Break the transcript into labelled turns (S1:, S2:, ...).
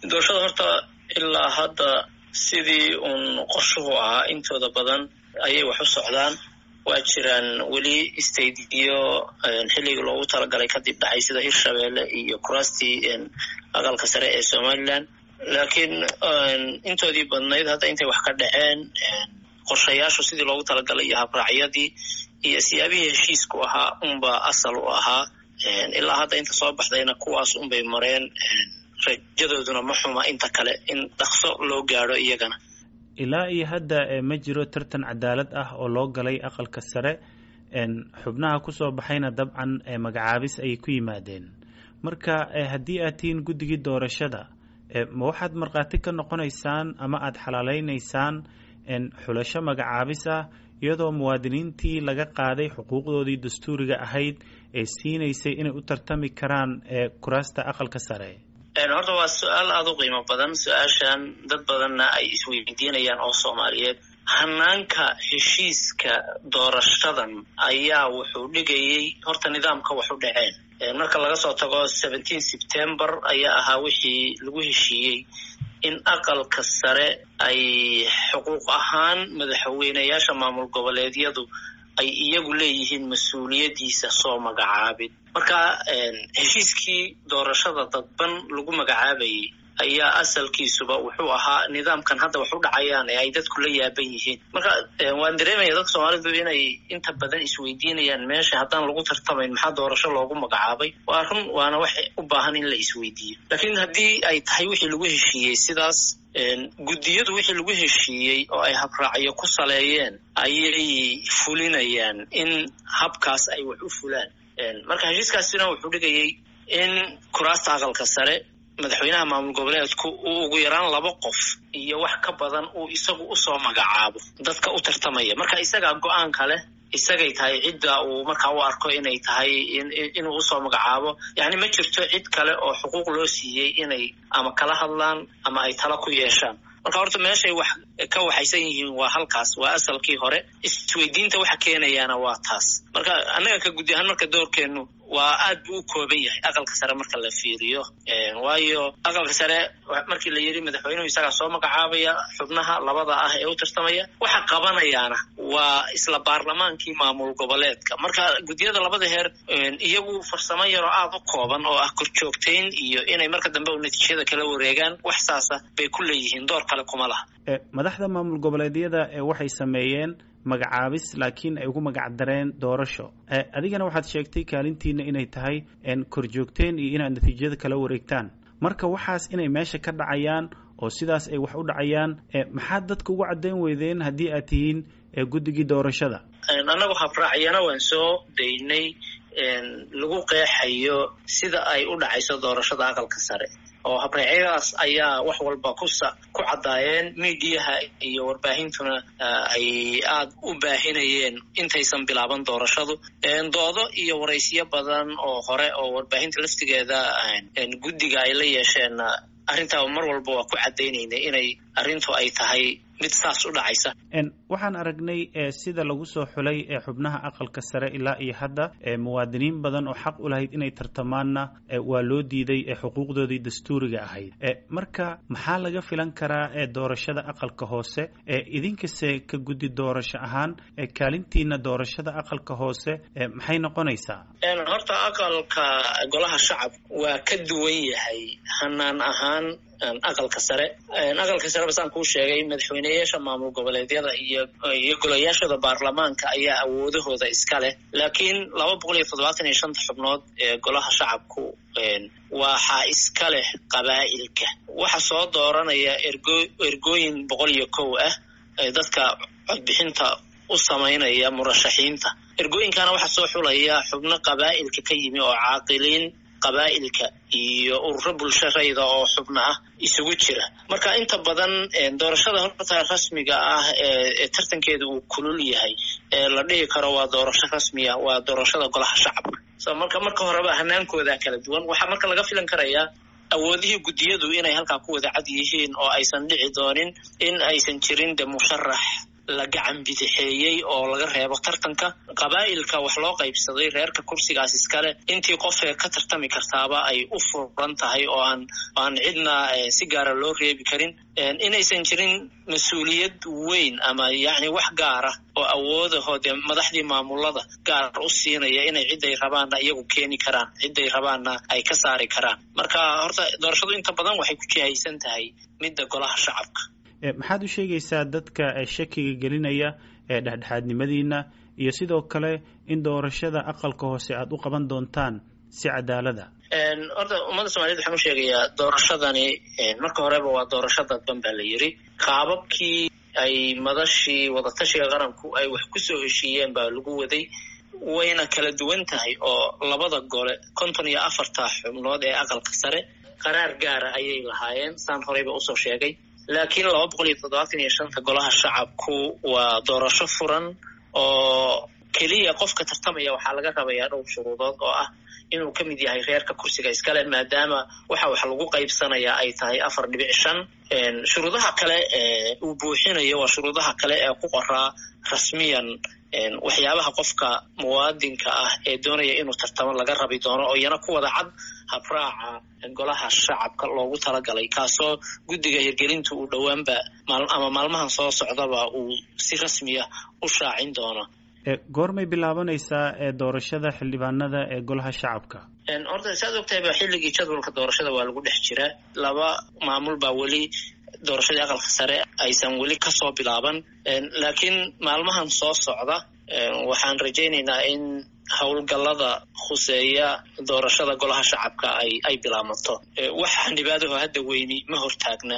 S1: doorashada horta ilaa hadda sidii qorshuhu ahaa intooda badan ayay wax u socdaan. waa jiraan weli istaydiyo xilliga loogu talagalay kadib dhacay sida Hirshabeelle iyo kuraastii aqalka sare ee Somaliland. laakiin intoodii badnayd hadda intay wax ka dhaceen qorshayaashu sidii loogu talagalay iyo habraacyadii iyo siyaabihii heshiisku ahaa unba asal u ahaa. ilaa hadda inta soo baxdayna kuwaas unbay mareen. rajadooduna ma xuma inta kale in dhaqso loo gaadho iyagana.
S2: ilaa iyo hadda ma jiro tartan cadaalad ah oo loo galay aqalka sare. xubnaha ku soo baxayna dabcan magacaabis ayay ku yimaadeen. marka haddii aad tihiin guddigii doorashada ma waxaad markhaati ka noqonaysaan ama aad xalaalaynaysaan xulasho magacaabis ah iyadoo muwaadiniintii laga qaaday xuquuqdoodii dastuuriga ahayd ee siinaysay inay u tartami karaan kuraasta aqalka sare?
S1: horta waa su-aal aada u qiimo badan. su-aashan dad badanna ay isweydiinayaan oo Soomaaliyeed. hanaanka heshiiska doorashadan ayaa wuxuu dhigayay horta nidaamka wax u dhaceen. marka laga soo tago 17 September ayaa ahaa wixii lagu heshiiyey in aqalka sare ay xuquuq ahaan madaxweynayaasha maamul goboleedyadu ay iyagu leeyihiin mas-uuliyadiisa soo magacaabid. marka heshiiskii doorashada dadban lagu magacaabayay ayaa asalkiisuba wuxuu ahaa nidaamkan hadda wax u dhacayaan ee ay dadku la yaaban yihiin. marka waan dareemaya dadka Soomaalidu inay inta badan isweydiinayaan meesha haddaan lagu tartamayn maxaa doorasho loogu magacaabay. waa run, waana wax u baahan in la isweydiiyo. laakiin haddii ay tahay wixii lagu heshiiyey sidaas guddiyadu wixii lagu heshiiyey oo ay habraacyo ku saleeyeen ayay fulinayaan in habkaas ay wax u fulaan. marka heshiiskaasina wuxuu dhigayay in kuraasta aqalka sare madaxweynaha maamul goboleedku uu ugu yaraan 2 qof iyo wax ka badan uu isagu u soo magacaabo dadka u tartamaya. marka isaga go'aan kale isagay tahay cidda uu markaa u arko inay tahay inuu u soo magacaabo. yani ma jirto cid kale oo xuquuq loo siiyey inay ama kala hadlaan ama ay talo ku yeeshaan. marka horta meeshay wax ka waxaysan yihiin waa halkaas, waa asalkii hore. isweydiinta waxa keenayaana waa taas. marka annaga ka guddi ahaan marka doorkeenu waa aad buu u kooban yahay aqalka sare marka la fiiriyo. waayo aqalka sare markii la yiri madaxweynuhu isaga soo magacaabaya xubnaha labada ah ee u tartamaya, waxa qabanayaana waa isla baarlamaankii maamul goboleedka. marka guddiyada labada heer iyagu farsamo yar oo aad u kooban oo ah korjoogteyn iyo inay marka dambe u natiijada kala wareegaan wax saasa bay ku leeyihiin, door kale kuma laha.
S2: madaxda maamul goboleedyada waxay sameeyeen magacaabis laakiin ay ugu magac dareen doorasho. adigana waxaad sheegtay kaalintiina inay tahay korjoogteen iyo inaad natiijada kala wareegtaan. marka waxaas inay meesha ka dhacayaan oo sidaas ay wax u dhacayaan maxaad dadka ugu caddayn weydeen haddii aad tihiin guddigii doorashada?
S1: annagu habraacyana waan soo daynay lagu qeexayo sida ay u dhacayso doorashada aqalka sare, oo habraacyadaas ayaa wax walba ku caddaayeen. miidiyaha iyo warbaahintuna ay aad u baahinayeen intaysan bilaaban doorashadu. doodo iyo waraysiyo badan oo hore oo warbaahinta laftigeeda guddiga ay la yeesheen arrintaa mar walba waa ku caddaynayna inay arrintu ay tahay mid saas u dhacaysa.
S2: waxaan aragnay sida lagu soo xulay xubnaha aqalka sare ilaa iyo hadda muwaadiniin badan oo xaq u lahayd inay tartamaanna waa loo diiday xuquuqdoodii dastuuriga ahayd. marka maxaa laga filan karaa doorashada aqalka hoose? idinkase ka guddi doorasho ahaan kaalintiina doorashada aqalka hoose maxay noqonaysaa?
S1: horta aqalka golaha shacabka waa ka duwan yahay hanaan ahaan aqalka sare. aqalka sare basaan kuu sheegay madaxweynayaasha maamul goboleedyada iyo golayaashada baarlamaanka ayaa awoodahooda iska leh. laakiin 275 xubnood ee golaha shacabku waxaa iska leh qabaa'ilka. waxa soo dooranaya ergooyin 101 ah dadka codbixinta u samaynaya murashaxiinta. ergooyinkana waxa soo xulaya xubno qabaa'ilka ka yimi oo caaqiliin qabaa'ilka iyo ururo bulsho rayida oo xubno ah isugu jira. marka inta badan doorashada horta rasmiga ah ee tartankeedu uu kulul yahay la dhihi karo waa doorasho rasmi ah, waa doorashada golaha shacabka. marka horeba hanaankooda kala duwan. waxaa marka laga filan karayaa awoodihii guddiyadu inay halkaa ku wada cad yihiin oo aysan dhici doonin in aysan jirin musharax la gacan bidixeeyey oo laga reebo tartanka. qabaa'ilka wax loo qaybsaday reerka kursigaas iskale intii qofee ka tartami kartaaba ay u furan tahay oo aan cidna si gaara loo reebi karin. inaysan jirin mas-uuliyad weyn ama yacni wax gaara oo awoodahoo dee madaxdii maamulada gaar u siinaya inay ciday rabaanna iyagu keeni karaan, ciday rabaanna ay ka saari karaan. marka horta doorashadu inta badan waxay ku jihaysan tahay midda golaha shacabka.
S2: maxaad u sheegaysaa dadka shakiga gelinaya dhexdhexaadnimadiina iyo sidoo kale in doorashada aqalka hoose aad u qaban doontaan si cadaalada?
S1: horta ummadda soomaaliyed waxaan u sheegayaa doorashadani marka horeba waa doorasho dadban baa la yidhi. qaababkii ay madashii wadatashiga qaranku ay wax ku soo heshiiyeen baa lagu waday, wayna kala duwan tahay oo labada gole 54 xubnood ee aqalka sare qaraar gaara ayay lahaayeen saan horeyba usoo sheegay. laakiin 275 golaha shacabku waa doorasho furan oo keliya qofka tartamaya waxaa laga rabayaa dhowr shuruudood oo ah inuu ka mid yahay reerka kursiga iskale, maadaama waxa wax lagu qaybsanayaa ay tahay 4.5. shuruudaha kale uu buuxinayo waa shuruudaha kale ee ku qoraa rasmiyan waxyaabaha qofka muwaadinka ah ee doonaya inuu tartamo laga rabi doono oo iyana ku wada cad habraaca golaha shacabka loogu talagalay, kaasoo guddiga hirgelinta uu dhowaanba ama maalmahan soo socdaba uu si rasmiya u shaacin doono.
S2: goormay bilaabanaysaa doorashada xildhibaanada ee golaha shacabka?
S1: horta saad ogtahayba xilligii jadwalka doorashada waa lagu dhex jiraa. 2 maamul baa weli doorashadii aqalka sare aysan weli kasoo bilaaban, laakiin maalmahan soo socda waxaan rajaynaynaa in howlgallada khuseeya doorashada golaha shacabka ay bilaabato. wax xildhibaadaho hadda weyni ma hortaagna.